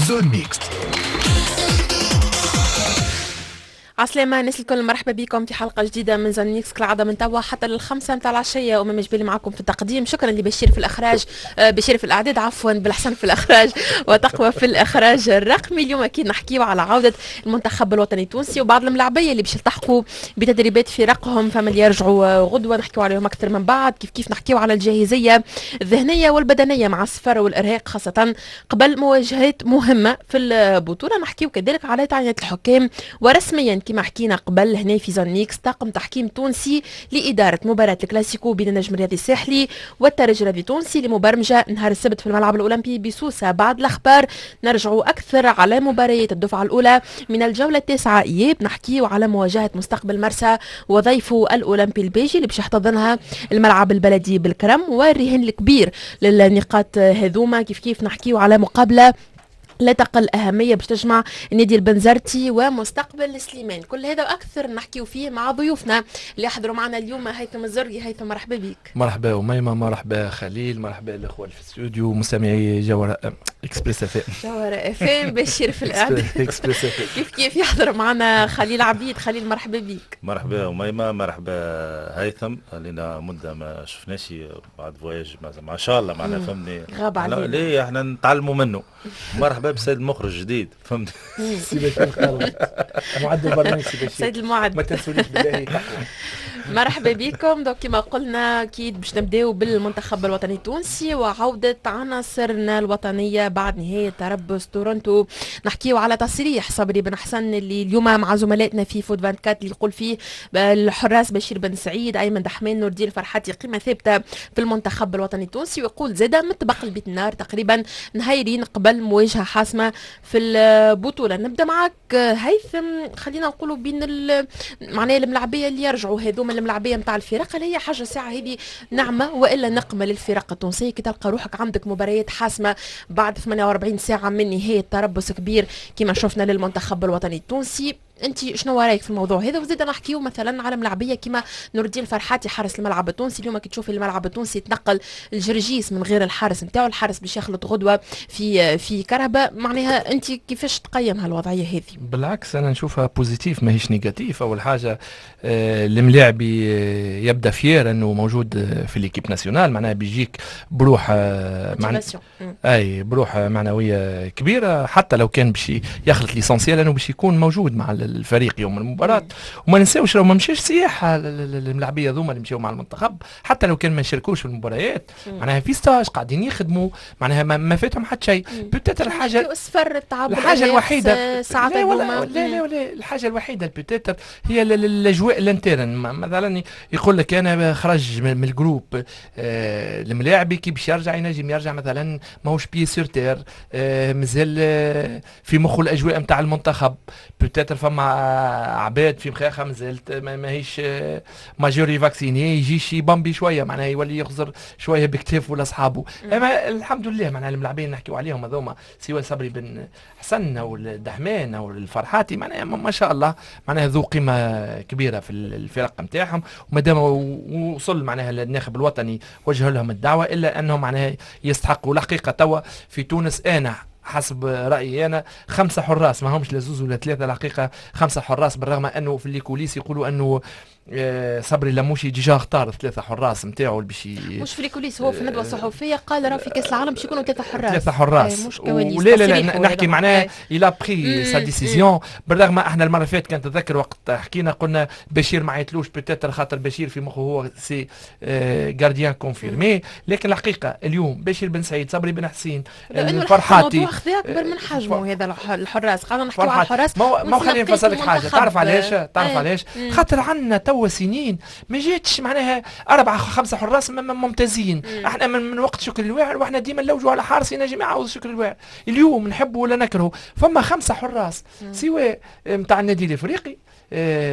زون ميكس. عسلامة الناس الكل، مرحبا بكم في حلقة جديدة من زون ميكس كالعادة من توا حتى للخمسة متاع العشية. أمام جبالي معكم في التقديم. شكرا لبشير في الإخراج، بشير في الإعداد عفوا، بالحسن في الإخراج وتقوى في الإخراج الرقمي. اليوم أكيد نحكيو على عودة المنتخب الوطني التونسي وبعض الملاعبية اللي باش يلتحقوا بتدريبات فرقهم، فما اللي يرجعوا غدوة نحكيو عليهم أكثر من بعد. كيف نحكيو على الجاهزية الذهنية والبدنية مع السفر والإرهاق، خاصة قبل مواجهات مهمة في البطولة. نحكيو كذلك على تعنية الحكام، ورسميا كما حكينا قبل هنا في زون ميكس طاقم تحكيم تونسي لإدارة مباراة الكلاسيكو بين النجم الرياضي الساحلي والترجي الرياضي التونسي لمبرمجة نهار السبت في الملعب الأولمبي بسوسة. بعد الأخبار نرجعوا أكثر على مباريات الدفعة الأولى من الجولة التاسعة إياب، نحكيو على مواجهة مستقبل مرسى وضيفه الأولمبي البيجي اللي باش يحتضنها الملعب البلدي بالكرم، والرهان الكبير للنقاط هذوما. كيف نحكيو على مقابلة لا تقل أهمية باش تجمع النادي البنزرتي ومستقبل سليمان. كل هذا وأكثر نحكيو فيه مع ضيوفنا اللي يحضروا معنا اليوم. هيثم الزرقي. هيثم مرحبا بك. مرحبا أميمة، مرحبا خليل، مرحبا الأخوة في الاستوديو، مستمعي جوهر اكسبريس اف ام. جوهر اف ام. بشير في الإعداد. اكسبريس اف ام. كيف يحضر معنا خليل عبيد. خليل مرحبا بك. مرحبا أميمة، مرحبا هيثم. لنا مدة ما شفناش بعد فواياج ما شاء الله معنا، فهمني غاب علينا. ليه احنا نتعلموا منه. مرحبا بسيد المخرج جديد، فهمت. معدل برنامج سيد المعد، ما تنسونيش بالله. مرحبا بكم. دوك كما قلنا اكيد باش نبداو بالمنتخب الوطني التونسي وعوده عناصرنا الوطنيه بعد نهايه تربص تورونتو. نحكيو على تصريح صبري بن حسن اللي اليوم مع زملائنا في فوت 24 اللي يقول فيه الحراس بشير بن سعيد، ايمن دحمان، نور الدين الفرحاتي قيمه ثابته في المنتخب الوطني التونسي. ويقول زاده متبقى البيت النار تقريبا نهايرين قبل مواجهه حاسمه في البطوله. نبدا معك هيثم. خلينا نقولوا بين معناها الملاعبيه اللي يرجعوا هذوما الملاعبيه نتاع الفرق، اللي هي حاجه ساعه هذه نعمه والا نقمه للفرق التونسيه كي تلقى روحك عندك مباريات حاسمه بعد 48 ساعه من نهايه تربص كبير كما شفنا للمنتخب الوطني التونسي. انت شنو رايك في الموضوع هذا؟ وزيد نحكيو مثلا على ملاعبيه كما نور الدين الفرحاتي حارس الملعب التونسي. اليوم كي تشوفي الملعب التونسي تنقل الجرجيس من غير الحارس نتاعو، الحارس باش يخلط غدوه في كرهبه. معناها انت كيفاش تقيم هالوضعيه هذه؟ بالعكس انا نشوفها بوزيتيف ماهيش نيجاتيف. اول حاجه الملاعبي يبدا فير انه موجود في ليكيب ناسيونال، معناها بيجيك بروح بروح معنويه كبيره، حتى لو كان باش يخلط ليسونسيال لانه باش يكون موجود مع الفريق يوم المباراه. وما ننساوش لو ما مشاش سياحه الملاعبيه ذوما اللي مشاو مع المنتخب، حتى لو كان ما يشاركوش في المباريات معناها في ستاج قاعدين يخدموا، معناها ما فاتهم حتى شيء. بوتيتر الحاجه الحاجه الوحيده ساعات لا الحاجه الوحيده بوتيتر هي الاجواء الانترن. مثلا يقول لك انا خرج من الجروب الملاعبي كي باش يرجع ينجم يرجع مثلا ماهوش بي سور تير، مازال في مخه الاجواء نتاع المنتخب. بوتيتر فما عباد في مخاخها مازالت ماهيش ماجوري فاكسيني، يجيش يبامبي شويه معناها يولي يخزر شويه بكتافه لاصحابه. اما الحمد لله معناها الملاعبين نحكيو عليهم هذوما سواء صبري بن حسن او الدحمان او الفرحاتي معناها ما شاء الله معناها ذو قيمه كبيره في الفرق نتاعهم. ومادام وصل معناها الناخب الوطني وجه لهم الدعوه الا انهم معناها يستحقوا. الحقيقه توا في تونس انا حسب رأيي أنا 5 حراس، ما همش لزوز ولا 3 الحقيقة 5 حراس، بالرغم أنه في الكوليس يقولوا أنه صبري لموشي ديجا اختار 3 حراس نتاعو باش مش في الكوليس، هو في الندوه الصحفيه قال راه في كاس العالم باش يكونوا 3 حراس. 3 حراس مش كواليس. لا نحكي معناه الى بري سا ديسيزيون. بالرغم احنا المره اللي فاتت كانت تذكر وقت حكينا قلنا بشير ما عيطلوش بوتيتر خاطر بشير في مخه هو سي غارديان كونفيرمي، لكن الحقيقه اليوم بشير بن سعيد، صبري بن حسين، الفرحاتي الموضوع خذا اكبر من حجمه. هذا الحراس قاعدين نحكيو على الحراس. ما خليني نفسر لك حاجه. تعرف علاش؟ خاطر عندنا تو سنين ما جاتش معناها 4 5 حراس ممتازين. احنا من وقت شكر الواعر واحنا ديما نلوجوا على حارس ينجم يعوض شكر الواعر. اليوم نحبه ولا نكرهه فما 5 حراس سواء نتاع النادي الافريقي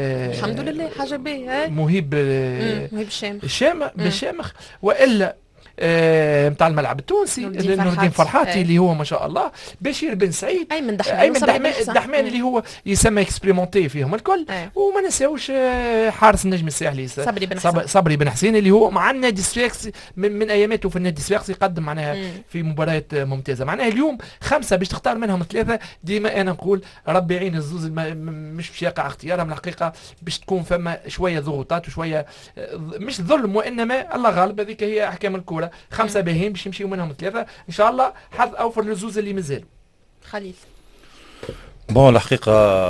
الحمد لله حاجه باهيه، مهيب الشامخ بالشامخ، والا نتاع الملعب التونسي نور الدين فرحاتي اللي هو ما شاء الله، بشير بن سعيد، ايمن الدحمان اللي هو يسمى اكسبريمونتي فيهم الكل، وما ننساوش حارس النجم الساحلي صبري بن حسين اللي هو مع النادي الصفاقسي من اياماته في النادي الصفاقسي قدم معناها في مباريات ممتازه. معناها اليوم 5 باش تختار منهم 3، ديما انا نقول ربي يعين الزوز مش باش يقع اختيارهم الحقيقه، باش تكون فما شويه ضغوطات وشويه مش ظلم، وانما الله غالب، هذيك هي احكام الكوره. 5 باهين باش يمشيوا منهم 3 ان شاء الله، حظ اوفر للزوز اللي مازالوا. خليل بون الحقيقه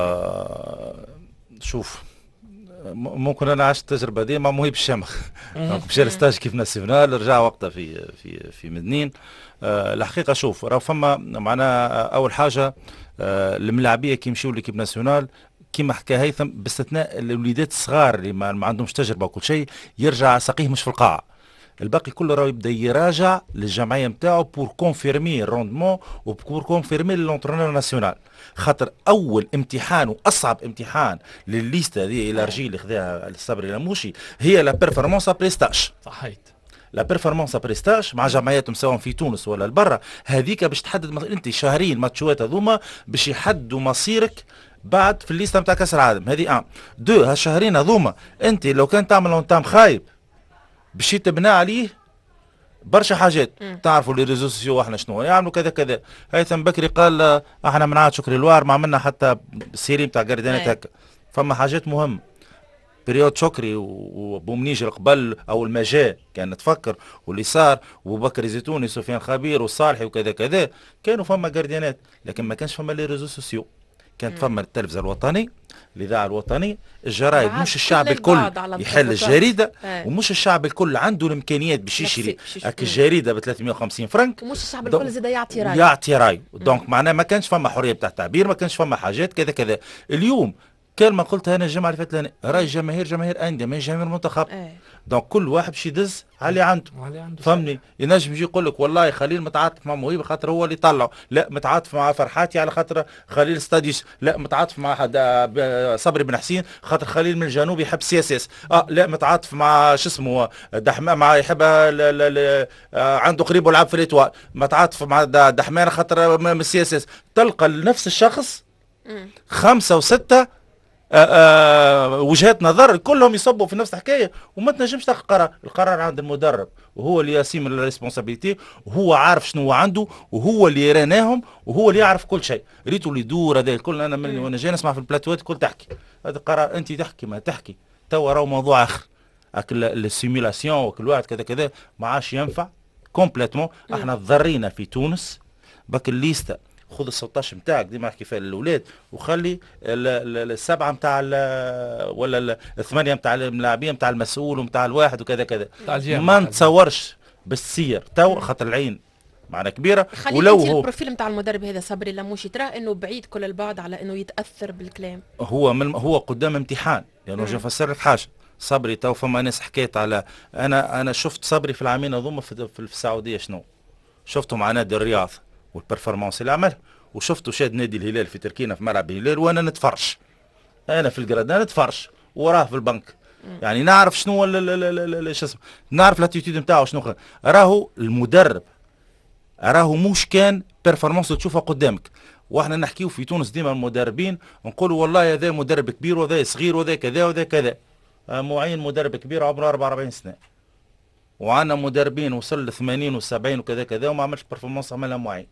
شوف، ممكن انا عشت التجربه دي مع مهيب الشامخ مشى الستاج كيف ناسيونال، رجع وقتها في مدنين. الحقيقه شوف، راه فما معناها اول حاجه الملاعبيه كي يمشيو ليكيب ناسيونال كيما حكى هيثم، باستثناء الوليدات الصغار اللي ما عندهمش تجربه وكل شيء، يرجع ساقيه مش في القاعه. الباقي كله راه يبدا يراجع للجمعيه نتاعو بور كونفيرمي الروندمون وبور كونفيرمي لونترونور ناسيونال، خاطر اول امتحان واصعب امتحان للليسته هذه الارجي اللي خذاها الصبري لاموشي هي لا بيرفورمانس بريستاج. صحيت. لا بيرفورمانس بريستاج مع جمعيات سواء في تونس ولا لبرا، هذيك باش تحدد انت شهرين ماتشوات هذوما باش يحددوا مصيرك بعد في الليسته نتاع كاس العالم. هذه 2 هالشهرين هذوما انت لو كان تعمل اونتام خايب باش تبنى عليه برشا حاجات. تعرفوا لي ريزو سوسيو احنا شنو يعملوا كذا كذا. هيثم بكري قال احنا من عاد شكري الوار ما عملنا حتى السيري نتاع جاردينات هكا. فما حاجات مهمه. بريود شكري وبومنيجر قبل اول ما جاء كان نتفكر، واللي صار وبكري زيتوني سفيان خبير والصالحي وكذا كذا، كانوا فما جاردينات، لكن ما كانش فما لي ريزو سوسيو. كانت فما التلفزه الوطني، الاذاعه الوطني، الجرايد. مش الشعب الكل يحل الجريده، ومش الشعب الكل عنده الامكانيات باش يشري الجريده ب 350 فرنك، ومش الشعب الكل زاد يعطي راي. دونك معناها ما كانش فما حريه بتاع التعبير، ما كانش فما حاجات كذا كذا. اليوم كلمه قلتها انا الجمعه اللي فاتت، راي جماهير انديه ما جماهير منتخب. دونك كل واحد باش يدز على اللي عنده. فهمني؟ ينجم يجي يقول لك والله خليل متعاطف مع مهيب خاطر هو اللي طلعه، لا متعاطف مع فرحاتي على خاطر خليل ستاديش، لا متعاطف مع صبري بن حسين خاطر خليل من الجنوب يحب سياسيس، لا متعاطف مع شو اسمه دحمان مع يحب عنده قريب ولعب في الاتوال، متعاطف مع دحمان خاطر من السياسيس. تلقى نفس الشخص 5 و6 وجهات نظر كلهم يصبوا في نفس الحكايه، وما تنجمش تاخذ قرار. القرار عند المدرب، وهو اللي يسيم الريسبونسابيلتي، وهو عارف شنو هو عنده، وهو اللي يراناهم، وهو اللي يعرف كل شيء. ريتو اللي يدور هذا الكل. انا من وانا جاي نسمع في البلاتوات الكل تحكي هذا القرار، انت تحكي ما تحكي توا راهو موضوع اخر. السيميلاسيون وكل واحد كذا كذا ما عادش ينفع كومبليتمون. احنا تضرينا في تونس بك الليسته، خذ ال 16 نتاعك ديما نحكي فيها للاولاد، وخلي السبعه نتاع ولا الثمانيه نتاع اللاعبين نتاع المسؤول ونتاع الواحد وكذا كذا. ما نتصورش بالسير تو خاطر العين معنا كبيره. ولو هو البروفيل نتاع المدرب هذا صبري لاموشي تراه انه بعيد كل البعد على انه يتاثر بالكلام. هو قدام امتحان. يعني نجي نفسر لك حاجه. صبري تو فما ناس حكيت على انا شفت صبري في العامين هذوما في السعوديه شنو شفته مع نادي الرياض والبرفورمانس اللي عملها، وشفتوا شاد نادي الهلال في تركينا في ملعب الهلال، وانا نتفرج، انا في الجرادان نتفرج وراه في البنك. يعني نعرف شنو شو اسمه، نعرف الاتيتيود نتاعو شنو. راهو المدرب راهو مش كان بيرفورمانس تشوفها قدامك. واحنا نحكيو في تونس ديما المدربين نقولوا والله هذا مدرب كبير وهذا صغير وهذا كذا وهذا كذا. معين مدرب كبير عمره 44 سنه، وعندنا مدربين وصل ل 80 و70 وكذا كذا وما عملش بيرفورمانس عملها معين.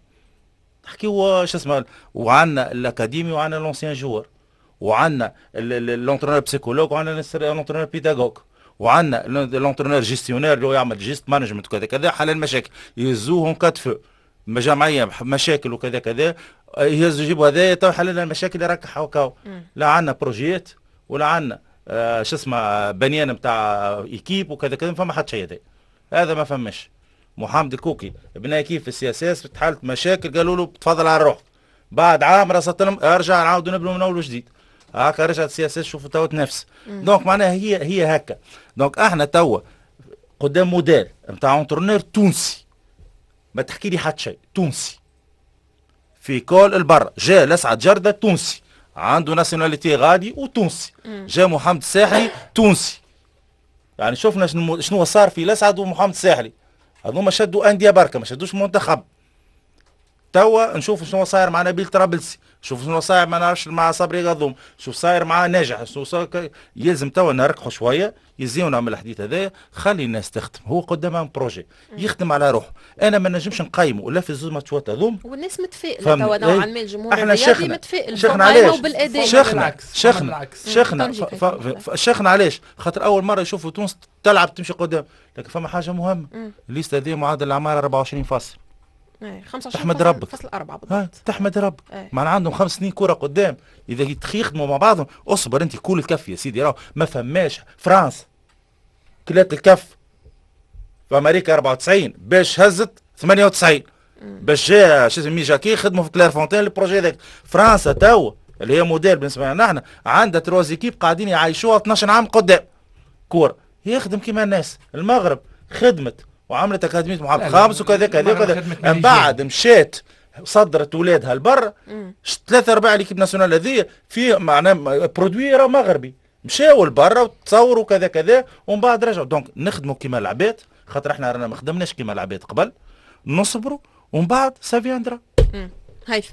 نحكيو شو اسمه، وعندنا الاكاديمي وعندنا لونسيان جوار، وعندنا لونترونور بسيكولوج، وعندنا لونترونور بيداغوج، وعندنا لونترونور جيستيونير اللي هو يعمل جيست مانجمنت وكذا كذا. حل المشاكل يهزوهم كتفه جمعيه مشاكل وكذا كذا، يهزوا يجيبوا هذايا تو حل لنا المشاكل اللي راك حوكاو. لا عندنا بروجيات ولا عندنا شو اسمه بنيان نتاع ايكيب وكذا كذا. فما حد شيء هذا ما فماش. محمد الكوكي بنى كيف في السياسات تحلت مشاكل قالوا له تفضل على روحك، بعد عام رصدت لهم ارجع نعاودوا نبنوا من اول وجديد. هكا رجعت السياسات شوفوا تو تنافس. دونك معناها هي هكا. دونك احنا توا قدام موديل نتاع اونترونور تونسي، ما تحكي لي حد شيء تونسي في كل البر. جاء لسعد جردة تونسي عنده ناسيوناليتي غادي وتونسي، جاء محمد الساحلي تونسي. يعني شفنا شنو صار في لسعد ومحمد الساحلي. هذوما شدوا انديه بركه ما شدوش منتخب. توا نشوف شنو صاير مع نبيل طرابلسي، شوف شنو صاير ما نعرفش مع صبري غضوم، شوف صاير مع ناجح، شنو صاير. يلزم توا نركحوا شويه، يزيونا من الحديث هذايا، خلي الناس تخدم. هو قدامهم بروجي يخدم على روحه. انا ما نجمش نقيمه ولا في زوج ماتشات هذوم. والناس متفائله توا نوعا ما، الجمهور احنا الرياضي متفائل. شيخنا علاش؟ بالاداء شيخنا علاش؟ خاطر اول مره يشوفوا تونس تلعب تمشي قدام، لكن فما حاجه مهمه. الليسته هذه معدل الاعمار 24 فاصل. 25 تحمد ربك. فصل 4 بالضبط. تحمد ربك. معناها عندهم 5 سنين كرة قدام، إذا يخدموا مع بعضهم. اصبر أنت كل الكف يا سيدي، راهو ما فماش. فرنسا كلات الكف في أمريكا 94 باش هزت 98 باش جا شو اسمه ميجاكي خدموا في كلير فونتين البروجي هذاك. فرنسا توا اللي هي موديل بالنسبة لنا احنا عندها 3 ايكيب قاعدين يعيشوها 12 عام قدام كورة. يخدم كيما الناس. المغرب خدمت وعملت اكاديميه محمد خامس وكذا كذا كذا، من بعد مشات صدرت ولادها لبرا. 3/4 ليكيب ناسيونال هذيا فيه معناه برودوي راه مغربي، مشاو لبرا وتصوروا كذا كذا ومن بعد رجعوا. دونك نخدموا كيما العباد، خاطر احنا رانا ما خدمناش كيما العباد قبل، نصبروا ومن بعد سافياندرا. هيثم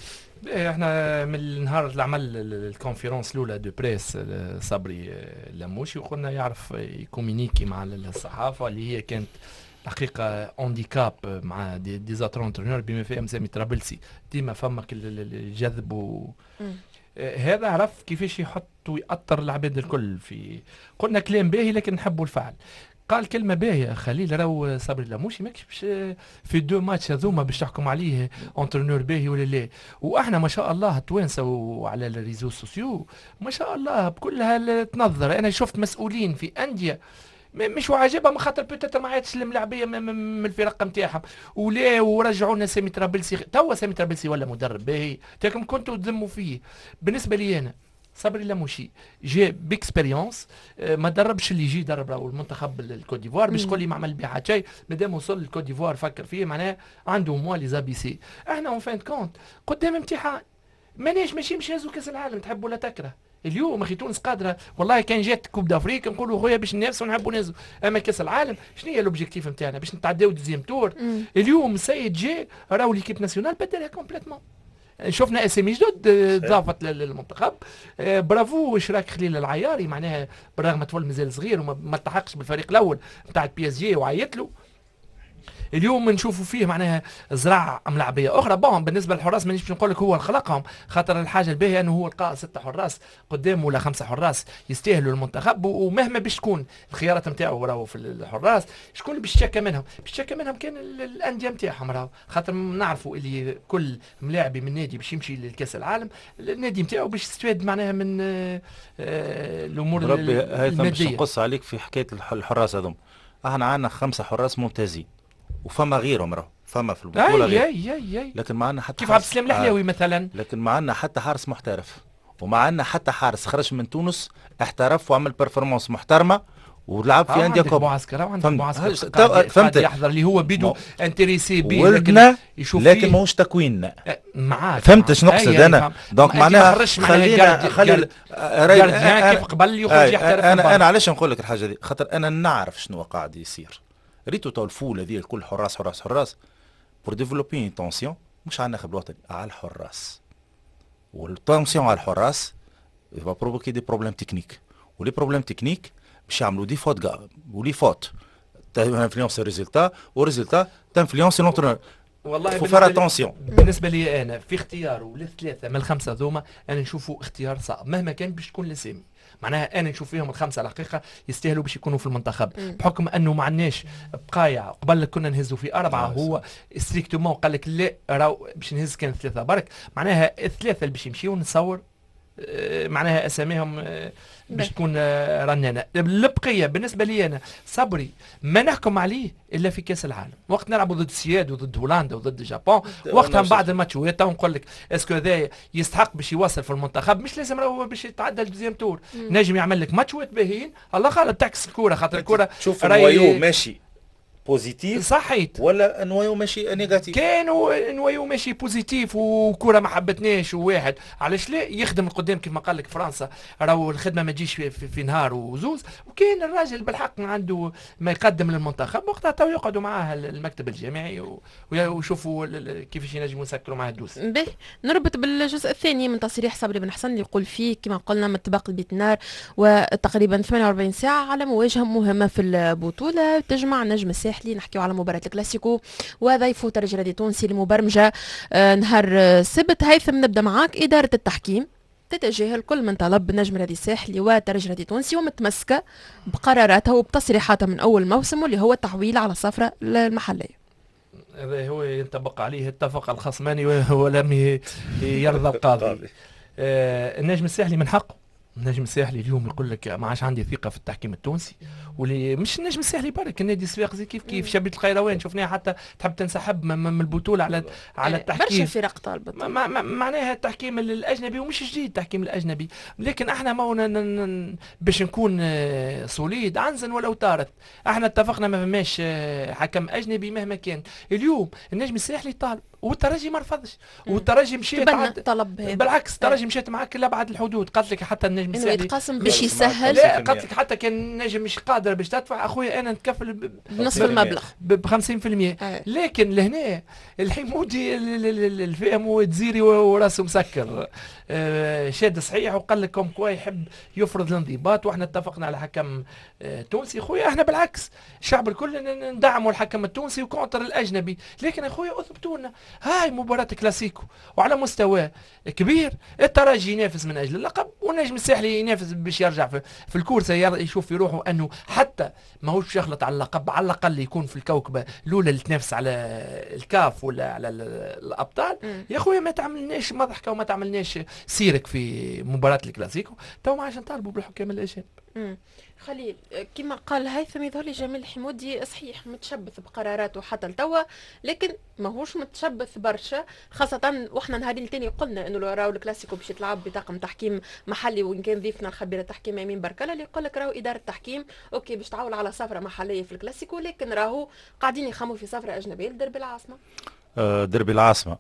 احنا من النهار اللي عمل الكونفيرونس الاولى دو بريس صبري لموشي وقلنا يعرف يكومينيكي مع الصحافه اللي هي كانت حقيقه اونديكاب مع دي زاترونترونور بما فيهم سامي طرابلسي. ديما فمك الجذب هذا عرف كيفاش يحط ويأطر العباد الكل. في قلنا كلام باهي لكن نحبوا الفعل. قال كلمه باهيه خليل راهو صبري لموشي ماكش في 2 ماتش هذوما باش تحكم عليه اونترونور باهي ولا لا. واحنا ما شاء الله التوانسه وعلى الريزو سوسيو ما شاء الله بكلها تنظر. انا شفت مسؤولين في انديه مش عاجبهم خاطر بوتيتر ما عادش الملاعبيه من الفرق نتاعهم ولا ورجعوا لنا سامي طرابلسي. توا سامي طرابلسي ولا مدرب باهي تاكم كنتوا تذموا فيه. بالنسبه لي انا صبري لموشي جي بيكسبيريونس ما دربش اللي يجي يدرب راهو المنتخب الكوت ديفوار باش تقول لي ما عمل بها حتى شيء. مادام وصل الكوت ديفوار فكر فيه معناها عنده موا لي زابي سي. احنا اون فان كونت قدام امتحان ماناش ماشي مش هازو كاس العالم تحب ولا تكره. اليوم اخي تونس قادره والله كان جات كوب دافريك نقولوا خويا باش ننافسوا ونحبوا ننزلوا. اما كاس العالم شنو هي لوبجيكتيف نتاعنا باش نتعداو دوزيام تور. اليوم السيد جي راهو ليكيب ناسيونال بدلها كومبليتمون. شفنا اسامي جدد ضافت للمنتخب. برافو اشراك خليل العياري معناها بالرغم طفل مازال صغير وما التحقش بالفريق الاول نتاع بي اس جي وعيط له. اليوم نشوفوا فيه معناها زراعه ملاعبيه اخرى. بون بالنسبه للحراس مانيش باش نقول لك هو خلقهم خاطر الحاجه الباهيه انه هو لقى 6 حراس قدام ولا 5 حراس يستاهلوا المنتخب. ومهما باش تكون الخيارات نتاعو راهو في الحراس شكون اللي باش تشكى منهم؟ باش تشكى منهم كان الانديه نتاعهم راهو خاطر نعرفوا اللي كل ملاعبي من نادي باش يمشي لكاس العالم النادي نتاعو باش يستفاد معناها من الامور الماديه. باش نقص عليك في حكايه الحراس هذوم. احنا عندنا 5 حراس ممتازين وفما غيرهم راهو فما في البطوله غير. لكن ما عندنا حتى كيف عبد السلام الحلاوي مثلا. لكن ما عندنا حتى حارس محترف وما عندنا حتى حارس خرج من تونس احترف وعمل بيرفورمانس محترمه ولعب في انديه كوب. عندك معسكر فهمت يحضر اللي هو بيدو انتريسي بيه لكن يشوف لكن ماهوش تكويننا معاك. فهمت شنو نقصد انا؟ دونك معناها خلينا كيف قبل يخرج يحترف. انا علاش نقول لك الحاجه دي؟ خاطر انا نعرف شنو قاعد يصير. ريتو تو الفول هذه الكل حراس بور ديفلوبي تونسيون مش على الناخب الوطني على الحراس. والتونسيون على الحراس يبقى بروفوكي دي بروبليم تكنيك ولي بروبليم تكنيك باش يعملوا دي فوت ولي فوت تنفلونس الريزلتا والريزلتا تنفلونس لونترونور. والله فار اتونسيون. بالنسبه لي انا في اختياره للثلاثه من ال5 ذوما انا نشوفوا اختيار صعب مهما كان باش تكون لسامي. معناها انا نشوف فيهم ال5 الحقيقه يستاهلوا باش يكونوا في المنتخب بحكم انه ما عندناش بقايع. قبل كنا نهزوا في 4 هو ستريكتومون قال لك لا راهو باش نهز كان 3 برك. معناها الثلاثه اللي باش يمشيوا نتصور معناها اساميهم باش تكون رنانه. البقيه بالنسبه لي انا صبري ما نحكم عليه الا في كاس العالم وقت نلعبوا ضد السويد وضد هولندا وضد اليابان وقتها من بعد الماتشات نقول لك اسكو هذا يستحق باش يوصل في المنتخب. مش لازم راهو باش يتعدى الدوزيام تور. نجم يعمل لك ماتشات باهيين الله غالب تعكس الكره خاطر الكره شوف الويو ماشي بوزيتيف صحيت ولا نوايو ماشي نيجاتيف؟ كانوا نوايو ماشي بوزيتيف وكره ما حبتناش وواحد علاش لا يخدم القدام كيف ما قال لك فرنسا راهو الخدمه ما تجيش في نهار وزوز، وكان الراجل بالحق عنده ما يقدم للمنتخب وقتها تو يقعدوا معاه المكتب الجامعي ويشوفوا كيفاش ينجموا يسكروا معاه الدوس. به نربط بالجزء الثاني من تصريح صبري بن حسن اللي يقول فيه كما قلنا من طباق البيت نار وتقريبا 48 ساعه على مواجهه مهمه في البطوله تجمع النجم الساحلي، نحكيو على مباراه الكلاسيكو وضيفه ترجي رياضي تونسي المبرمجه نهار السبت. هيثم نبدا معاك. اداره التحكيم تتجاهل كل من طلب نجم رياضي الساحلي وترجي رياضي تونسي ومتمسكه بقراراتها وبتصريحاتها من اول موسم واللي هو التحويل على الصفرة المحليه. هذا هو ينطبق عليه اتفق الخصمان ولم يرضى القاضي. النجم الساحلي من حقه، النجم الساحلي اليوم يقول لك ما عادش عندي ثقه في التحكيم التونسي، واللي مش النجم الساحلي برك النادي الصفاقسي كيف شبيبه القيروان شفناها حتى تحب تنسحب من البطوله على التحكيم. برشا فرق طالبت معناها التحكيم الاجنبي ومش جديد التحكيم الاجنبي، لكن احنا ما باش نكون سوليد عنزن ولو طارت، احنا اتفقنا ما فماش حكم اجنبي مهما كان. اليوم النجم الساحلي طالب والترجي ما رفضش، والترجي مشيت طلب هذا بالعكس الترجي مشيت معك لابعد الحدود، قالت لك حتى النجم انه الساحلي يتقاسم باش يسهل. لا قالت لك حتى كان النجم مش قادر باش تدفع اخويا انا نتكفل بنصف المبلغ ب 50%. لكن لهنا الحمودي الفهم وتزيري وراسه مسكر شاد صحيح وقال لك كوم كوا يحب يفرض الانضباط، واحنا اتفقنا على حكم تونسي. خويا احنا بالعكس الشعب الكل ندعموا الحكم التونسي وكونتر الاجنبي، لكن اخويا اثبتونا هاي مباراة كلاسيكو وعلى مستوى كبير. الترجي ينافس من اجل اللقب والنجم الساحلي ينافس باش يرجع في الكورسه، يشوف في روحه انه حتى ماهوش يخلط على اللقب، على الاقل يكون في الكوكبه الاولى اللي تنافس على الكاف ولا على الابطال. يا خويا ما تعملناش مضحكه وما تعملناش سيرك في مباراه الكلاسيكو، تو ما عادش نطالبوا بالحكام الاجانب. خليل كما قال هيثم يظهر لي جميل الحمودي صحيح متشبث بقراراته حتى لتوا، لكن ماهوش متشبث برشا، خاصة واحنا نهارين الثاني قلنا انه راهو الكلاسيكو باش يتلعب بطاقم تحكيم محلي، وان كان ضيفنا الخبير التحكيم امين بركله اللي يقول لك راهو اداره التحكيم اوكي باش تعول على صفرة محليه في الكلاسيكو، لكن راهو قاعدين يخموا في صفرة اجنبيه لدربي العاصمه. دربي العاصمه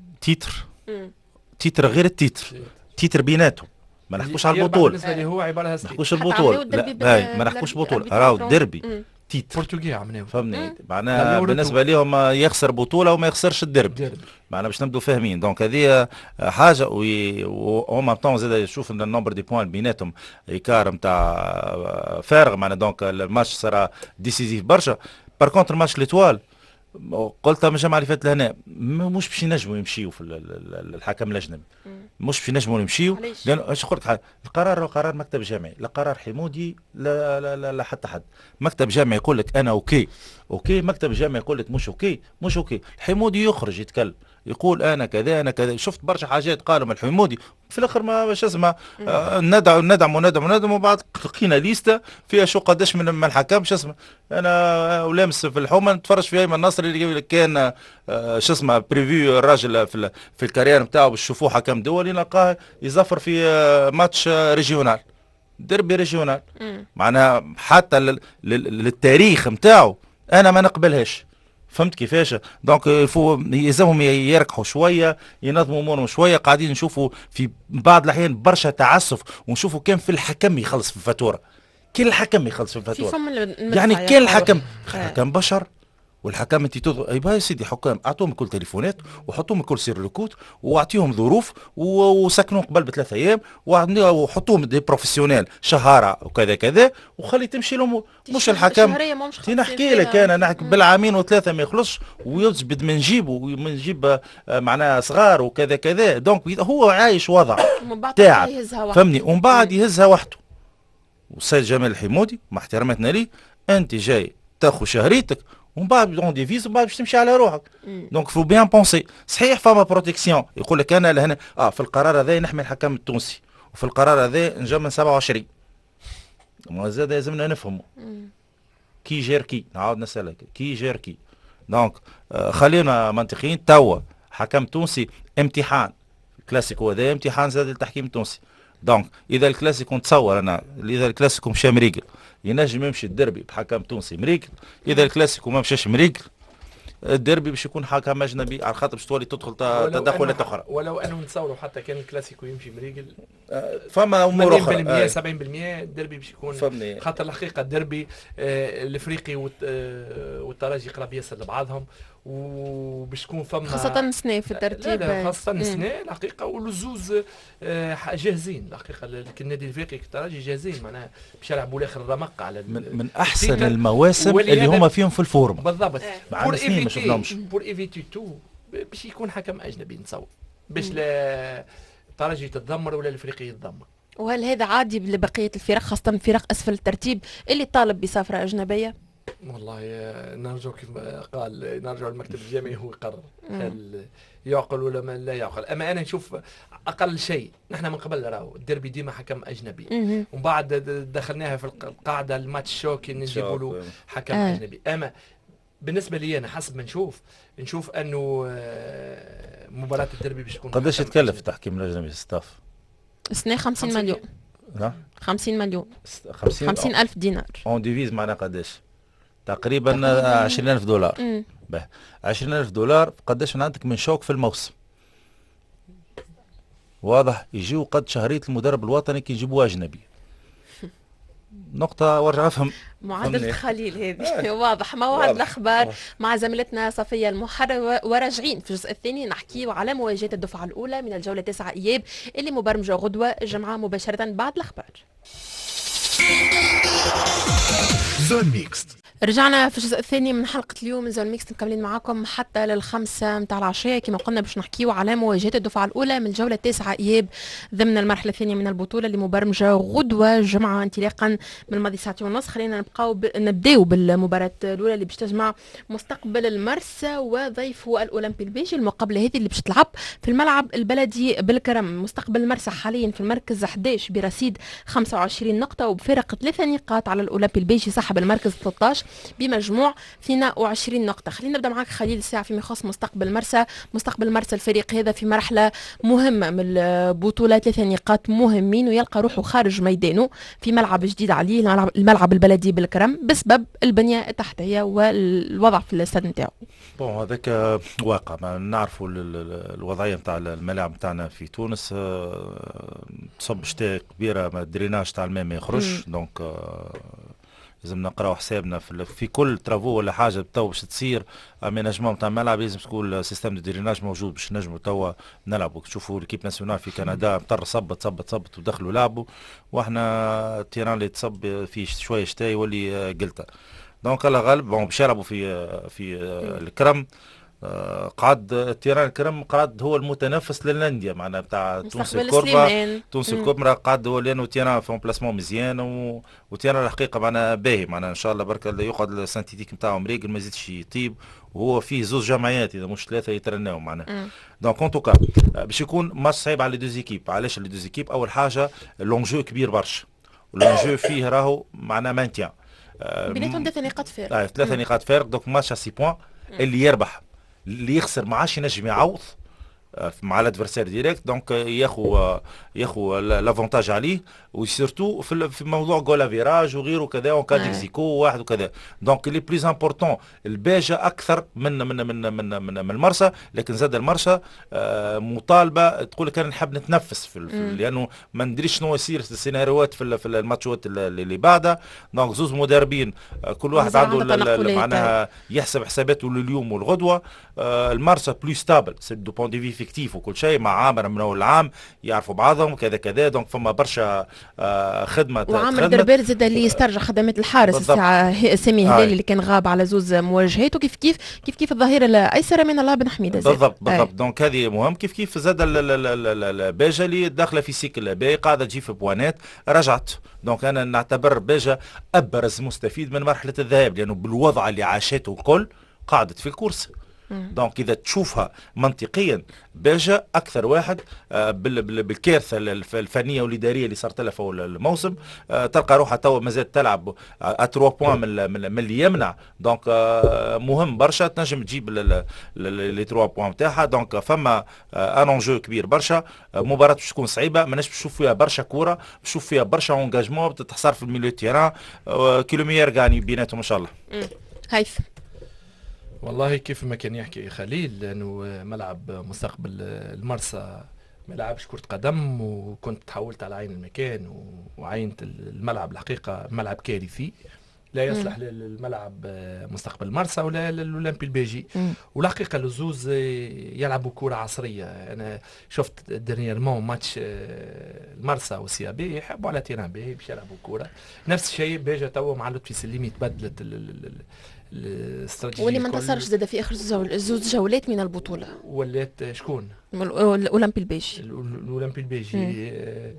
تيتر غير التيتر بيناتهم، ما نحكوش على البطوله بالنسبه لي هو عباره ما نحكوش البطوله، لا ما نحكوش بطوله، راهو دربي تيتر برتغالي عملناو فهمني، معناها بالنسبه لهم يخسر بطوله وما يخسرش الدربي، معناها باش نبدو فاهمين. دونك هذه حاجه و مام طون زاد يشوف ان النمبر دي بوان بيناتهم ايكار نتاع فارغ، معناها دونك الماتش صار ديسيزيف برشا. بار كونتر ماتش ليتوال قلتها من الجمعه اللي فاتت لهنا مش باش ينجموا يمشيوا في الحكم الاجنبي، مش باش ينجموا يمشيوا، لانه ايش قلت حاجه القرار قرار مكتب جامعي، لا قرار حمودي لا حتى حد. مكتب جامعي يقول لك انا اوكي، مكتب جامعي يقول لك مش اوكي. الحمودي يخرج يتكلم يقول انا كذا. شفت برشا حاجات قالوا من الحمودي في الاخر ما شو اسمه ندعم وبعد لقينا ليسته فيها شو قداش من الحكم شو اسمه. انا ولامس في الحومه نتفرج في ايمن النصري اللي كان شو اسمه بريفيو الراجل في الكارير نتاعو باش تشوفوه حكم دولي، نلقاه يزفر في ماتش ريجيونال دربي ريجيونال، معناها حتى للتاريخ نتاعو انا ما نقبلهاش. فهمت كيفاش؟ دونك يلزمهم يركحوا شويه، ينظموا امورهم شويه. قاعدين نشوفوا في بعض الاحيان برشا تعسف، ونشوفوا كان في الحكم يخلص في الفاتوره، كل الحكم يخلص في الفاتوره، يعني كان الحكم بشر. والحكام انت ايبا يا سيدي حكام اعطوهم كل تليفونات وحطوهم كل سير ركوت واعطيهم ظروف وسكنوا قبل ب3 ايام وحطوهم دي بروفيسيونيل شهاره وكذا كذا وخلي تمشي الامور. مش الحكام نحكي لك انا نحكي بالعامين و3 ما يخلصش ويجبد من نجيب معناها صغار وكذا كذا. دونك هو عايش وضع تاعك فهمني، ومن بعد يهزها وحده. والسيد جمال الحمودي مع احتراماتنا ليه، انت جاي تاخذ شهريتك ومن بعد دون ديفيز ومن بعد باش تمشي على روحك. دونك فو بيان بونسي. صحيح فما بروتيكسيون، يقول لك انا لهنا في القرار هذا نحمي الحكم التونسي وفي القرار هذا نجا من 27. زاد لازمنا نفهموا كي جير كي، نعاود نسالك كي جير كي. دونك خلينا منطقيين. توا حكم تونسي امتحان الكلاسيكو هذا امتحان زاد التحكيم التونسي. دونك اذا الكلاسيكو نتصور انا اذا الكلاسيكو مشى مريقل ينجم يمشي الدربي بحكم تونسي مريكل، اذا الكلاسيكو ما مشاش مريكل الديربي باش يكون حكم اجنبي على خاطر باش تولي تدخل تدخلات اخرى. ولو انه نتصوروا حتى كان الكلاسيكو يمشي مريقل فما امور اخرى 80% 70% الديربي باش يكون خاطر الحقيقه الديربي الافريقي والترجي قراب ياسر لبعضهم وباش تكون فما خاصة السنة في الترتيب. لا خاصة السنة الحقيقة والزوز جاهزين الحقيقة. النادي الافريقي الترجي جاهزين معناها باش يلعبوا لاخر الرمق على من احسن المواسم اللي هما فيهم في الفورم بالضبط. مع سنين ما شفناهمش بور ايفيتي تو باش يكون حكم اجنبي نتصور باش لا الترجي تتدمر ولا الافريقي يتدمر. وهل هذا عادي لبقية الفرق خاصة الفرق اسفل الترتيب اللي طالب بسفرة اجنبية؟ والله نرجو كيف قال نرجع المكتب الجامعي هو يقرر هل يعقل ولا ما لا يعقل. اما انا نشوف اقل شيء نحن من قبل راهو الديربي ديما حكم اجنبي ومن بعد دخلناها في القاعده الماتش شوكي نجيبوا له حكم اجنبي. اما بالنسبه لي انا حسب ما نشوف انه مباراه الديربي باش تكون قداش يتكلف التحكيم الاجنبي ستاف؟ السنه 50 مليون. لا 50 مليون 50 ألف دينار اون ديفيز معناها قداش؟ تقريبا 20,000 دولار. به 20,000 دولار قداش عندك من شوك في الموسم؟ واضح يجيو قد شهرية المدرب الوطني كي يجيبوه أجنبي. نقطة وارجع أفهم معادلة خليل هذه واضح. موعد الأخبار مع زميلتنا صفية المحرر وراجعين في الجزء الثاني نحكيو على مواجهة الدفعة الأولى من الجولة 9 إياب اللي مبرمجة غدوة الجمعة مباشرة بعد الأخبار. زون ميكست. رجعنا في الجزء الثاني من حلقة اليوم من زون ميكس مكملين معاكم حتى للخمسة متاع العشية كما قلنا باش نحكيو على مواجهة الدفعة الأولى من الجولة 9 إياب ضمن المرحلة الثانية من البطولة اللي مبرمجة غدوة الجمعة انطلاقا من الماضي ساعة ونص. خلينا نبداو بالمباراة الأولى اللي باش تجمع مستقبل المرسى وضيفه الأولمبي البيجي. المقابلة هذه اللي باش تلعب في الملعب البلدي بالكرم. مستقبل المرسى حاليا في المركز 11 برصيد 25 نقطة وبفارق 3 نقاط على الأولمبي البيجي صاحب المركز 13 بمجموع 22 نقطة. خلينا نبدأ معك خليل الساعة فيما يخص مستقبل مرسى الفريق هذا في مرحلة مهمة من البطولة. 3 نقاط مهمين ويلقى روحه خارج ميدانه في ملعب جديد عليه الملعب البلدي بالكرم بسبب البنية التحتية والوضع في الاستاد نتاعو. بون هذاك واقع ما نعرفوا الوضعية نتاع الملاعب نتاعنا في تونس تصب شتاء كبيرة ما الدريناج تاع الماء ما يخرجش دونك لازم نقراو حسابنا في كل ترافو ولا حاجه تو باش تصير اميناجمون تاع الملعب لازم تكون سيستم دو دريناج موجود باش نجموا توا نلعبوا. تشوفوا ليكيب ناسيونال في كندا مطر صبت ودخلوا لعبوا واحنا التيران اللي تصب فيه شويه شتاء يولي قلته دونك الله غالب بون باش يلعبوا في الكرم. قعد التيران الكرم قعد هو المتنافس للانديه معناها بتاع تونس الكوربا. تونس الكوربا قعد هو لانه تيران في بلاسمون مزيان وتيران الحقيقه معناها باهي معناها ان شاء الله برك يقعد السانتيتيك نتاعو مريقل ما يزيدش يطيب وهو فيه زوج جمعيات اذا مش 3 يترناو معناها. دونك اون توكا باش يكون ماتش صعيب على لي دوز ايكيب. علاش لي دوز ايكيب؟ اول حاجه لونجو كبير برشا واللونجو فيه راهو معناها مانتيان بيناتهم 3 نقاط فارق. 3 نقاط فارق دونك ماتش 6 بوان اللي يربح اللي يخسر ما عادش ينجم يعوض مع الادفرسير ديريكت دونك ياخو لافونتاج عليه وسيرتو في موضوع جول افيراج وغيره كذا اون كاد اكزيكو واحد وكذا. دونك لي بليز امبورطون الباجه اكثر من المرسى لكن زاد المرسى مطالبه تقول لك انا نحب نتنفس لانه ما ندريش شنو يصير السيناريوهات في الماتشات اللي بعدها. دونك زوز مدربين كل واحد عنده معناها يحسب حساباته لليوم والغدوه. المرسى بلو ستابل سي دو بون دي في فيكتيف وكل شيء مع عامر من اول العام يعرفوا بعضهم كذا دونك فما برشا خدمه وعامر دربير زاد اللي يسترجع خدمات الحارس الساعه سامي هلالي اللي كان غاب على زوز مواجهات وكيف الظهير الايسر من الله بن حميده بالضبط دونك هذه مهم كيف زاد الباجه اللي داخله في سيكل باهي قاعده تجي في بوانات رجعت. دونك انا نعتبر باجه ابرز مستفيد من مرحله الذهاب لانه بالوضع اللي عاشته الكل قعدت في الكرسي دونك اذا تشوفها منطقيا باجا اكثر واحد بالكارثه الفنيه والاداريه اللي صارت لها في الموسم، تلقى روحها توا مازالت تلعب 3 بوان من اللي يمنع. دونك مهم برشا تنجم تجيب لي 3 بوان نتاعها. دونك فما ان انجو كبير برشا. مباراه باش تكون صعيبه، ماناش باش نشوف فيها برشا كوره، نشوف فيها برشا اونجاجمون بتتحصر في الميليو تيران. كيلومير غاني بيناتهم ان شاء الله. هيثم. والله كيف ما كان يحكي خليل، لانه ملعب مستقبل المرسى ما لعبش كرة قدم، وكنت تحولت على عين المكان وعينت الملعب الحقيقة ملعب كارثي لا يصلح للملعب مستقبل المرسى ولا للأولمبي البيجي. والحقيقة الزوز يلعبوا كرة عصرية. أنا شفت ديرنييرمون ماتش المرسى والسيابي يحبوا على تيران باهي باش يلعبوا كرة. نفس الشيء باجا توا مع لطفي سليمي تبدلت الاستراتيجيه واللي ما انتصرش زاد في اخر زوج جولات من البطوله. ولات شكون؟ الاولمبي البيجي. الاولمبي البيجي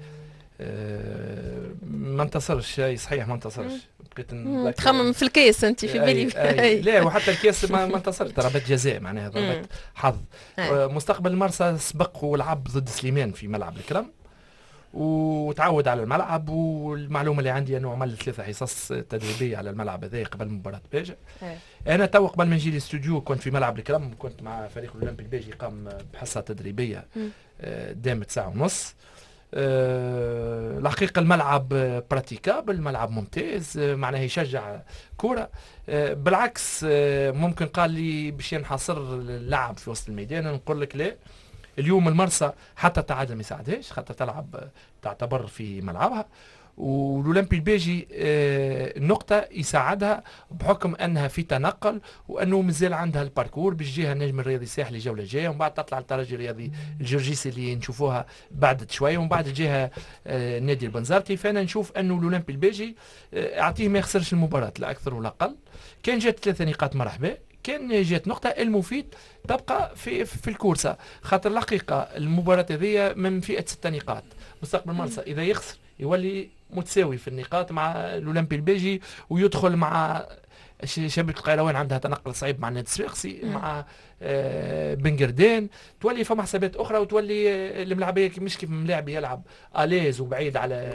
ما انتصرش. صحيح ما انتصرش. بقيت تخمم في الكاس انت في بالي. لا وحتى الكاس ما انتصرش، ضربات جزاء معناها ضربات حظ. مستقبل المرسى سبق ولعب ضد سليمان في ملعب الكرم وتعود على الملعب. والمعلومه اللي عندي انه عمل 3 حصص تدريبيه على الملعب هذا قبل مباراه باجا. انا تو قبل ما نجي الاستوديو كنت في ملعب الكرم، كنت مع فريق الاولمبي البيجي قام بحصه تدريبيه دامت ساعه ونص. الحقيقه الملعب براتيكابل، ملعب ممتاز، معناه يشجع كوره. بالعكس ممكن قال لي باش نحاصر اللعب في وسط الميدان، نقول لك لا. اليوم المرسى حتى تعادل ما يساعدهاش، خاطر تلعب تعتبر في ملعبها. والاولمبي البيجي النقطه يساعدها بحكم انها في تنقل، وانه مازال عندها الباركور باش يجيها النجم الرياضي الساحلي جوله جايه، ومن بعد تطلع الترجي الرياضي الجرجيسي اللي نشوفوها بعد شويه، ومن بعد جهه نادي البنزرتي. فانا نشوف انه الاولمبي البيجي اعطيه ما يخسرش المباراه لا اكثر ولا اقل. كان جات 3 نقاط مرحبا، كان جات نقطة. المفيد تبقى في الكورسة، خاطر الحقيقة المباراة هذه من فئة 6 نقاط. مستقبل مرسى إذا يخسر يولي متساوي في النقاط مع الأولمبي البيجي، ويدخل مع شبكة القيروان عندها تنقل صعيب مع النادي الصفاقسي مع بنقردان. تولي فما حسابات أخرى، وتولي الملاعبية مش كيف ملاعب يلعب أليز وبعيد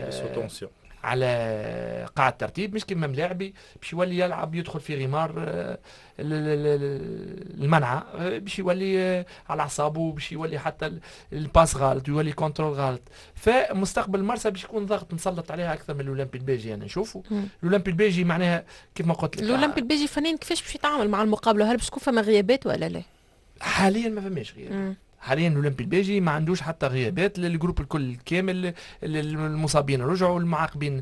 على قاع الترتيب، مش كيما ملاعبي باش يولي يلعب يدخل في غمار المنعه، باش يولي على اعصابه، باش يولي حتى الباس غلط، يولي كونترول غلط. فمستقبل المرسى باش يكون ضغط مسلط عليها اكثر من الاولمبي البيجي. انا نشوفه الاولمبي البيجي معناها كيف ما قلت لك الاولمبي البيجي فنان كيفاش باش يتعامل مع المقابله؟ هل باش تكون فما غيابات ولا لا؟ حاليا ما فماش غيابات. حاليا الاولمبي البيجي ما عندوش حتى غيابات، للجروب الكل كامل، المصابين رجعوا، المعاقبين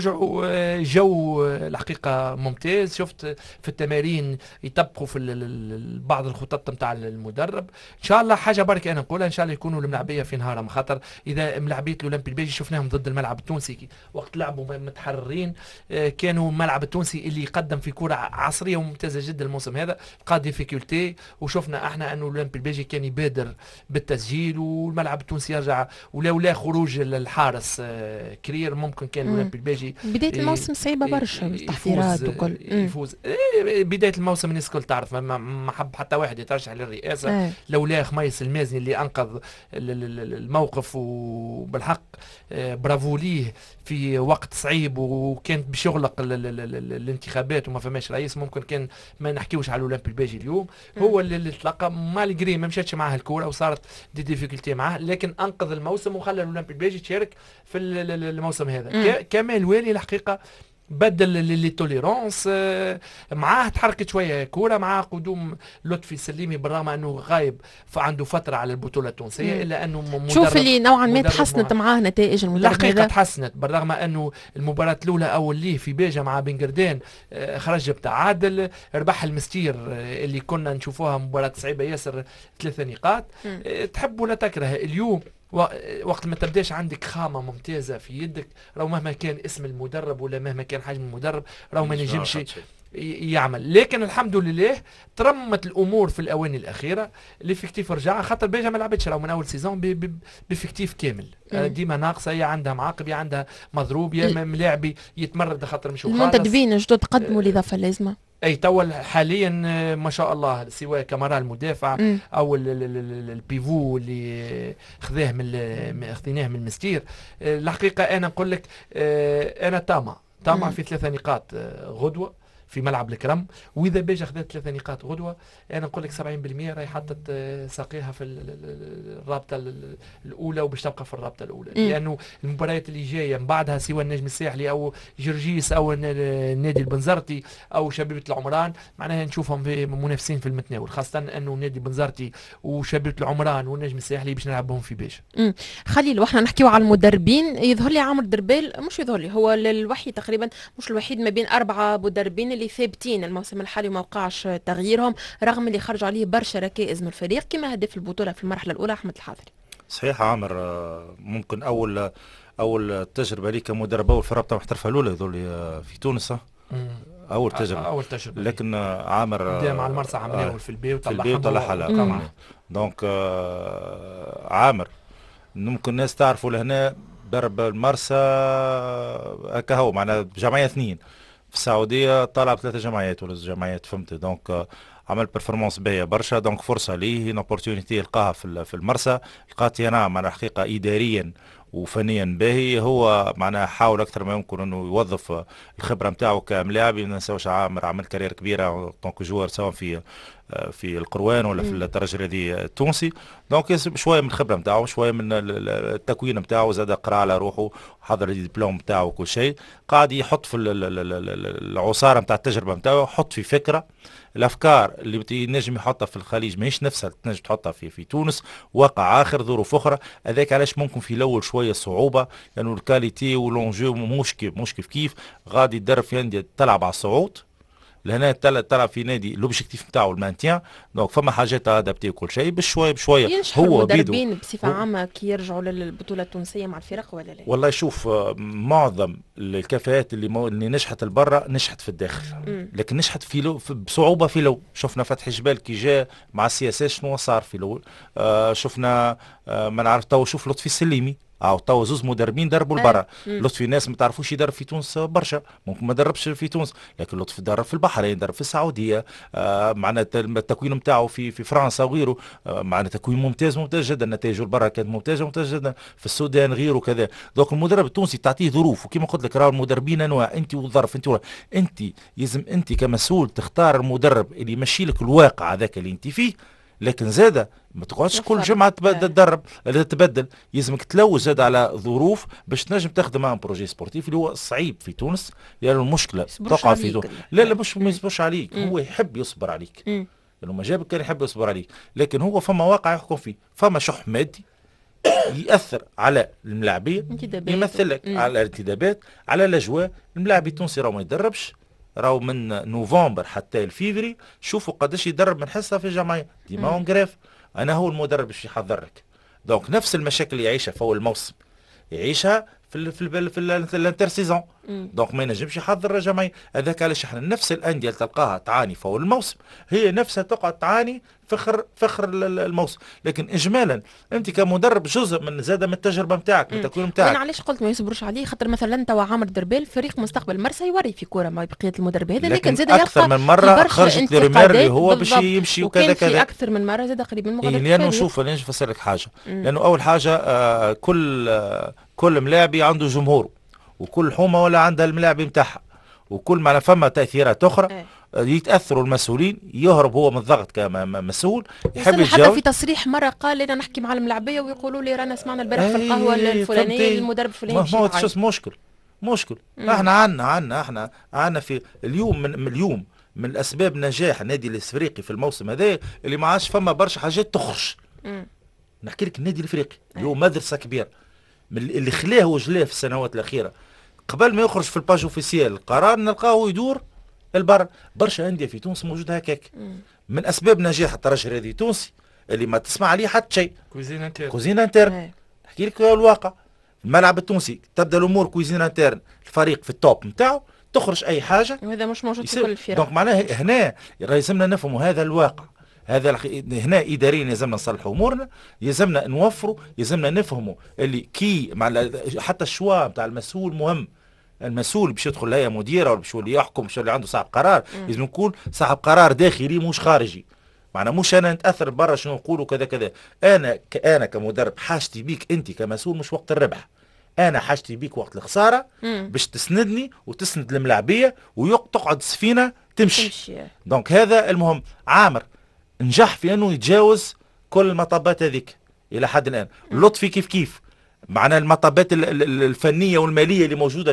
رجعوا. جو الحقيقه ممتاز. شفت في التمارين يطبقوا في بعض الخطط نتاع المدرب. ان شاء الله حاجه برك انا نقولها، ان شاء الله يكونوا الملاعبيه في نهارهم، خاطر اذا ملاعبيه الاولمبي البيجي شفناهم ضد الملعب التونسي وقت لعبوا متحررين، كانوا الملعب التونسي اللي يقدم في كره عصريه وممتازه جدا الموسم هذا قاد ديفيكولتي. وشفنا احنا انه الاولمبي البيجي كان يبادر بالتسجيل، والملعب التونسي يرجع ولولا خروج الحارس كرير ممكن كان الاولمبي البيجي بدايه الموسم صعيبه برشا، التحضيرات وكل يفوز. بدايه الموسم الناس الكل تعرف ما حب حتى واحد يترشح للرئاسه لولا خميس المازني اللي انقذ الموقف، وبالحق برافو ليه في وقت صعيب، وكانت باش يغلق الانتخابات وما فماش رئيس. ممكن كان ما نحكيوش على الاولمبي البيجي اليوم. هو اللي تلقى مالغري ما مشاتش معاه الكوره وصارت دي ديفيكولتي معاه، لكن انقذ الموسم وخلى الاولمبي البيجي تشارك في الموسم هذا. كمال والي الحقيقه بدل لي توليرونس معاه، تحركت شويه كوره مع قدوم لطفي سليمي، بالرغم انه غايب فعنده فتره على البطوله التونسيه، الا انه شوف اللي نوعا ما تحسنت معاه نتائج المدرب. الحقيقه تحسنت، بالرغم انه المباراه الاولى اول ليه في بيجا مع بنقردان خرج بتعادل، ربح المستير اللي كنا نشوفوها مباراه صعيبه ياسر 3 نقاط. تحب ولا تكره اليوم وقت ما تبداش عندك خامة ممتازة في يدك، راهو مهما كان اسم المدرب ولا مهما كان حجم المدرب راهو ما نجمش يعمل. لكن الحمد لله ترمت الامور في الاواني الاخيره، الافكتيف رجع، خاطر بيجا ما لعبتش راهو من اول سيزون بافكتيف كامل. ديما ناقصه، يا عندها معاقب، يا عندها مضروب، يا ملاعبي يتمرد خاطر مش خالص. المنتدبين جدد قدموا الاضافه اللازمه. اي توا حاليا ما شاء الله، سواء كامارا المدافع او البيفو اللي خذيناه من المستير. الحقيقه انا نقول لك انا طامع في 3 نقاط غدوه في ملعب الكرم، واذا باجي اخذت 3 نقاط غدوه انا نقول لك 70% راهي حطت ساقيها في الرابطه الاولى وباش تبقى في الرابطه الاولى. لانه المباريات اللي جايه من بعدها سواء النجم الساحلي او جرجيس او النادي البنزرتي او شبيبه العمران، معناها نشوفهم في منافسين في المتناول، خاصه انه نادي البنزرتي وشبيبه العمران والنجم الساحلي باش نلعبهم في باشا. خليل، واحنا نحكيو على المدربين، يظهر لي عمرو دربيل مش يظهر لي، هو الوحيد تقريبا، مش الوحيد ما بين 4 مدربين اللي ثابتين الموسم الحالي وما وقعش تغييرهم، رغم اللي خرج عليه برشا ركائز من الفريق كما هداف البطوله في المرحله الاولى احمد الحاضري. صحيح عامر، ممكن اول تجربه لي كمدرب اول في الرابطه المحترفه الاولى يظل في تونس. اول تجربه لكن عامر بدا مع المرسى عمليه في البي وطلعها لا. دونك عامر ممكن الناس تعرفوا لهنا درب المرسى هو معنا جمعيه 2 في السعوديه، طلع ب3 جمعيات ولا جمعيات فهمت. دونك عمل بيرفورمانس باهيه برشا، دونك فرصه ليه ان اوبورتونيتي يلقاها في المرسى. لقات انا مع الحقيقه اداريا وفنيا باهي، هو معناها حاول اكثر ما يمكن انه يوظف الخبره نتاعو كملاعب. ما ننساوش عامر عمل كارير كبيره طونك جوار سواء في القروان ولا في الدرجه الرياضيه التونسي. دونك شويه من الخبره نتاعو، شويه من التكوين نتاعو، زاد قرا على روحه، حضر الدبلوم نتاعو وكل شيء، قاعد يحط في العصاره نتاع التجربه نتاعو، يحط في فكره. الافكار اللي ينجم يحطها في الخليج ماهيش نفسها تنجم تحطها في تونس، واقع اخر، ظروف اخرى. هذاك علاش ممكن في الاول شويه صعوبه، لانه يعني الكاليتي واللونجو مش كيف غادي يدرب في انديه تلعب على الصعود، لهنا تلعب في نادي لوبجيكتيف نتاعو المانتيان. دونك فما حاجات ادابتي وكل شيء بشويه بشويه. هو المدربين بصفه عامه كي يرجعوا للبطوله التونسيه مع الفرق ولا لا؟ والله شوف، معظم الكفاءات اللي نجحت لبرا نجحت في الداخل. لكن نجحت بصعوبه في الاول. شفنا فتحي جبال كي جاء مع السياسات شنو صار في الاول. شفنا ما نعرف تو، شوف لطفي السليمي تو زوز مدربين دربوا لبرا. لطفي ناس ما تعرفوش يدرب في تونس برشا، ممكن ما دربش في تونس، لكن لطفي درب في البحرين، درب في السعوديه. معناتها التكوين نتاعو في فرنسا وغيره، معناتها تكوين ممتاز جدا، نتائجه لبرا كانت ممتازه جدا، في السودان غيره كذا. دونك المدرب التونسي تعطيه ظروف، وكما قلت لك راهو المدربين انواع، انت والظرف، انت لازم انت كمسؤول تختار المدرب اللي يمشي لك الواقع هذاك اللي انت فيه. لكن زاده ما تقعدش كل جمعه تدرب تبدل، يلزمك تلوج زاد على ظروف باش تنجم تخدم معهم بروجي سبورتيف اللي هو صعيب في تونس. لانه يعني المشكله تقع في تونس. لا مش ما يصبرش عليك، هو يحب يصبر عليك، لانه ما جابك كان يحب يصبر عليك، لكن هو فما واقع يحكم فيه، فما شح مادي ياثر على الملاعبين، يمثل لك على الانتدابات، على الاجواء. الملاعب التونسي راهو ما يدربش، راهو من نوفمبر حتى الفيفري شوفوا قداش يدرب من حصه في الجمعيه، ديما اون جراف. انا هو المدرب باش يحضرك. دونك نفس المشاكل اللي يعيشها في اول الموسم يعيشها في الانتر سيزون. دونك ما ينجمش يحضر الجمعيه. هذاك علاش احنا نفس الانديه اللي تلقاها تعاني في اول الموسم هي نفسها تقعد تعاني فخر الموسم. لكن اجمالا انت كمدرب جزء من زاده من التجربه نتاعك، من التكوين نتاعك. انا علاش قلت ما يصبرش عليه، خاطر مثلا توا عامر دربيل فريق مستقبل مرسى يوري في كوره مع بقيه المدرب هذا، لكن زاد اكثر من مره خرجت لريمير اللي هو باش يمشي وكذا كذا. اكثر من مره زاد قريب من المغرب. لانه شوف انا نفسر لك حاجه، لانه اول حاجه كل ملاعبي عنده جمهوره، وكل حومه ولا عندها الملاعب نتاعها، وكل ما فما تاثيرات اخرى يتاثروا المسؤولين، يهرب هو من الضغط كمسؤول، يحب يتجاوز. حتى في تصريح مره قال انا نحكي مع الملاعبيه ويقولوا لي رانا سمعنا البارح في القهوه الفلانيه المدرب الفلاني. ما هو شو مشكل. احنا عندنا في اليوم من الاسباب نجاح النادي الافريقي في الموسم هذا اللي ما عادش فما برشا حاجات تخرج. نحكي لك النادي الافريقي اللي هو مدرسه كبيره من اللي خلاه وجلاه في السنوات الاخيره، قبل ما يخرج في الباج اوفيسيال القرار نلقاه يدور البر. برشا انديه في تونس موجود هكاك. من اسباب نجاح الترجي الرياضي التونسي اللي ما تسمع عليه حتى شيء، كوزين انترن. نحكي لك الواقع، الملعب التونسي تبدا الامور كوزين انترن، الفريق في التوب نتاعو، تخرج اي حاجه وهذا مش موجود في كل الفرق. دونك معناها هنا لازمنا نفهموا هذا الواقع. هنا اداريا لازمنا نصلحوا امورنا، لازمنا نوفروا، لازمنا نفهموا اللي كي مع حتى الشوا نتاع المسؤول مهم. المسؤول باش يدخل هيئه مديره ولا باش يولي يحكم باش يولي عنده صاحب قرار، لازم يكون صاحب قرار داخلي مش خارجي. معناها مش انا نتاثر برا شنو نقولوا كذا كذا. انا كمدرب حاجتي بيك انت كمسؤول مش وقت الربح، انا حاجتي بيك وقت الخساره باش تسندني وتسند الملاعبيه وتقعد السفينه تمشي. دونك هذا المهم. عامر نجح في انه يتجاوز كل المطبات هذيك الى حد الان. لطفي كيف معناها المطبات الفنيه والماليه اللي موجوده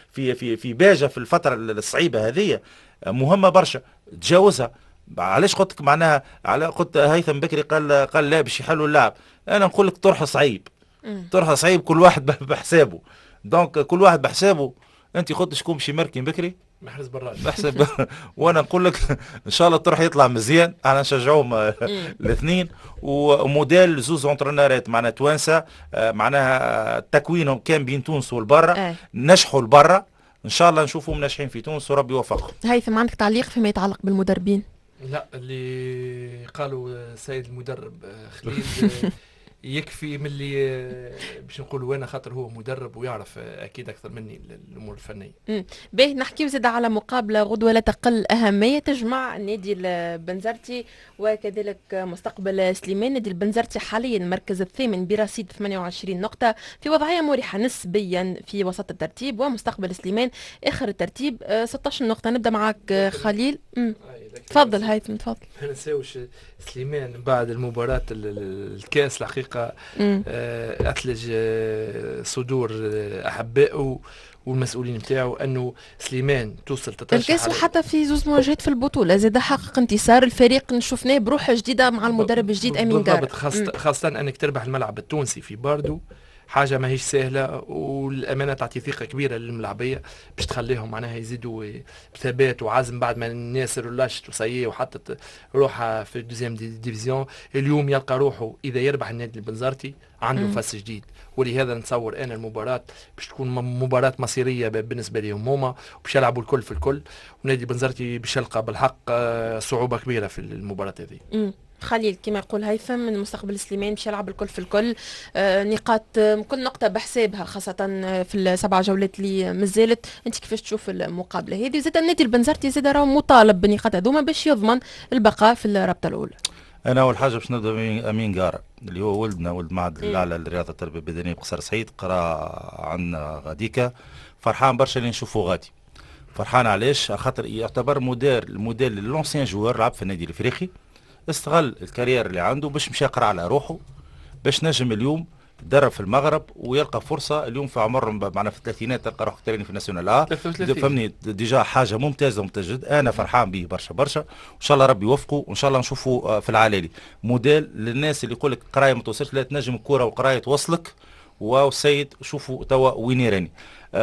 في باجه في الفتره الصعيبه هذه مهمه برشا تجاوزها. علاش قلت لك معناها قلت هيثم بكري قال لا باش يحلوا اللعب. انا نقول لك طرح صعيب، طرح صعيب، كل واحد بحسابه. دونك كل واحد بحسابه. انت قلت شكون باش يمركن بكري؟ محرز براج بحسب وانا نقول لك ان شاء الله الطرح يطلع مزيان. انا نشجعوهم الاثنين. وموديل زوز اونترينورات معناها توانسه، معناها تكوينهم كان بين تونس والبرا، نجحوا البرا. ان شاء الله نشوفهم ناجحين في تونس وربي يوفقهم. هيثم عندك تعليق فيما يتعلق بالمدربين؟ لا، اللي قالوا السيد المدرب خليل يكفي من اللي باش نقولوا انا، خاطر هو مدرب ويعرف اكيد اكثر مني الامور الفنيه. باهي نحكيو زاد على مقابله غدوه لا تقل اهميه تجمع نادي البنزرتي وكذلك مستقبل سليمان. نادي البنزرتي حاليا المركز الثامن برصيد 28 نقطه في وضعيه مريحه نسبيا في وسط الترتيب، ومستقبل سليمان اخر الترتيب 16 نقطه. نبدا معك خليل. تفضل هيثم تفضل. ما ننساوش سليمان بعد المباراة الكاس الحقيقة أثلج صدور أحبائه والمسؤولين نتاعو أنه سليمان توصل تترشح الكاس، وحتى في زوز مواجهات في البطولة زاد حقق انتصار. الفريق شفناه بروح جديدة مع المدرب الجديد أمين جار. خاصة أنك تربح الملعب التونسي في باردو، حاجه ماهيش سهله، والامانه تعطي ثقه كبيره للملاعبيه باش تخليهم معناها يزيدوا بثبات وعزم بعد ما الناس رلاشت وصيي وحطت روحها في الدوزيام ديفيزيون. اليوم يلقى روحه اذا يربح النادي البنزرتي عنده فس جديد، ولهذا نتصور انا المباراه باش تكون مباراه مصيريه بالنسبه لهم هما، وباش يلعبوا الكل في الكل. ونادي البنزرتي باش يلقى بالحق صعوبه كبيره في المباراه هذه. خليل كما يقول هيثم من مستقبل سليمان باش يلعب الكل في الكل. نقاط كل نقطة بحسابها، خاصة في السبع جولات اللي مازالت. انت كيفاش تشوف المقابلة هذه؟ زاد النادي البنزرتي زاد راه مطالب بالنقاط هذوما باش يضمن البقاء في الرابطة الأولى. أنا أول حاجة باش نبدا أمين جارة اللي هو ولدنا، ولد معهد الأعلى للرياضة التربية البدنية بقصر سعيد، قرا عندنا غاديكا. فرحان برشا اللي نشوفه غادي. فرحان علاش؟ خاطر يعتبر الموديل لونسيان جوار لعب في النادي الافريقي، استغل الكارير اللي عنده باش مشى يقرا على روحه باش نجم اليوم يدرب في المغرب ويلقى فرصه. اليوم في عمر معنا في الثلاثينات تلقى روحك تريني في الناسيونال فهمني ديجا حاجه ممتازه جدا. انا فرحان به برشا برشا، وان شاء الله ربي يوفقه، وان شاء الله نشوفه في العلالي. موديل للناس اللي يقول لك قرايه ما توصلش، لا تنجم الكوره والقرايه توصلك. والسيد شوفوا توا وين راني.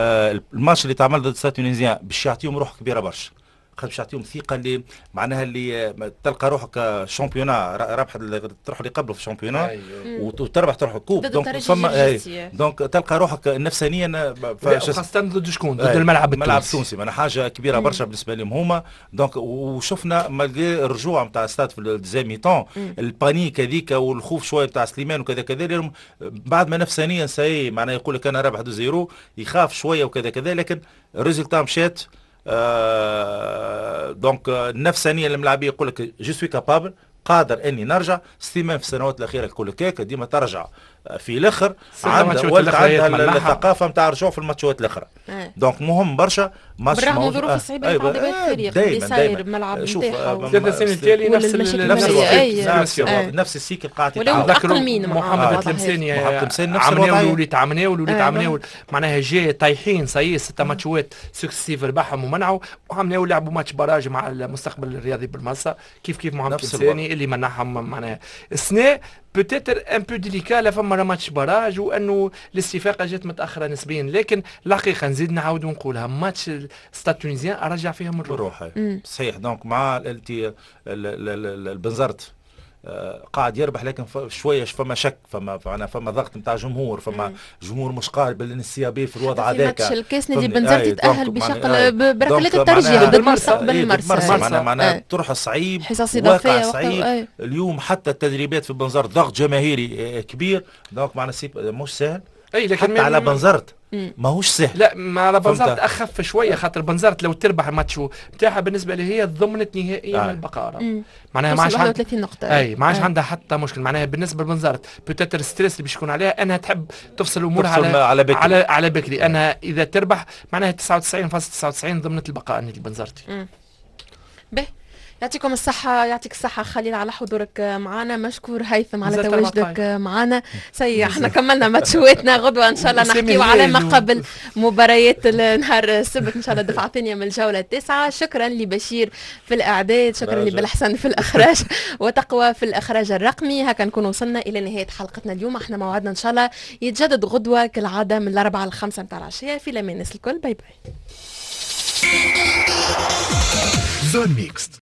الماتش اللي تعمل ضد ستاد تونيزيان باش يعطيهم روح كبيره برشا، باش يعطيهم ثقه اللي معناها اللي تلقى روحك شامبيونا رابح تروح اللي قبله في الشامبيونا وتربح تروح الكوب. دونك فما دونك تلقى روحك نفسانيا خاصه ضد شكون؟ ضد الملعب التونسي. معناها حاجه كبيره برشا بالنسبه لهم هما. دونك وشفنا مالغري الرجوع نتاع ستاد في الديزيام طون البانيك هذيك والخوف شويه نتاع سليمان وكذا كذا، لهم بعد ما نفسانيا ساي معناها يقول لك انا رابح 2-0 يخاف شويه وكذا كذا، لكن الريزلتا مشات. دونك النفسانيه الملاعبيه يقول لك جو سوي كابابل، قادر اني نرجع. سليمان في السنوات الاخيره يقول لك هيك ديما ترجع في الاخر، عندها الثقافه نتاع الرجوع في الماتشات الاخرى. دونك مهم برشا ماتش بالرغم من الظروف الصعيبه اللي قاعد الفريق اللي صاير الملعب نتاعو السنه التالي نفس السيكل قاعد يتعامل. محمد التلمساني عمناو وليت عمناو معناها جاي طايحين صايي 6 ماتشات سكسيسيف ربحهم ومنعوا، وعمناو لعبوا ماتش باراج مع المستقبل الرياضي بالمرسى كيف محمد التلمساني اللي منعهم معناها السنه بوتيتر ان بو ديليكا. لا فما ماتش باراج وانه الاستفاقه جات متاخره نسبيا، لكن الحقيقه نزيد نعاود ونقولها ماتش ستاد تونيزيان رجع فيها من الروح. صحيح. دونك مع البنزرت قاعد يربح، لكن شويه فما شك، فما ضغط نتاع جمهور، فما جمهور مش قابل للانسيابيه في الوضع هذاك. ماتش الكاس نادي البنزرتي تاهل بشكل بركلات الترجيح ضد المستقبل المرسى. معناها طرح صعيب، واقع صعيب. اليوم حتى التدريبات في البنزرت ضغط جماهيري كبير. دونك معنا مش سهل. اي لكن حتى على بنزرت ماهوش سهل. لا ما على بنزرت اخف شويه، خاطر بنزرت لو تربح الماتش نتاعها بالنسبه لي هي ضمنت نهائيا البقاء. معناها ما عادش 31 نقطه. اي ما عادش عندها حتى مشكل. معناها بالنسبه لبنزرت بوتيتر ستريس اللي باش يكون عليها انها تحب تفصل امورها على بكري. انها اذا تربح معناها 99.99 ضمنت البقاء نادي بنزرتي. به يعطيكم الصحة، يعطيك الصحة خليل على حضورك معنا، مشكور هيثم على تواجدك معنا. سي احنا كملنا ماتشواتنا، غدوة ان شاء الله نحكيو على ما قبل مباريات نهار السبت ان شاء الله دفعة ثانية من الجولة 9. شكرا لبشير في الاعداد، شكرا لبالحسن في الاخراج وتقوى في الاخراج الرقمي. هكا نكون وصلنا الى نهاية حلقتنا اليوم. احنا موعدنا ان شاء الله يتجدد غدوة كالعادة من 4 ل 5 متاع العشية. في الامان الكل، باي باي. زون ميكس.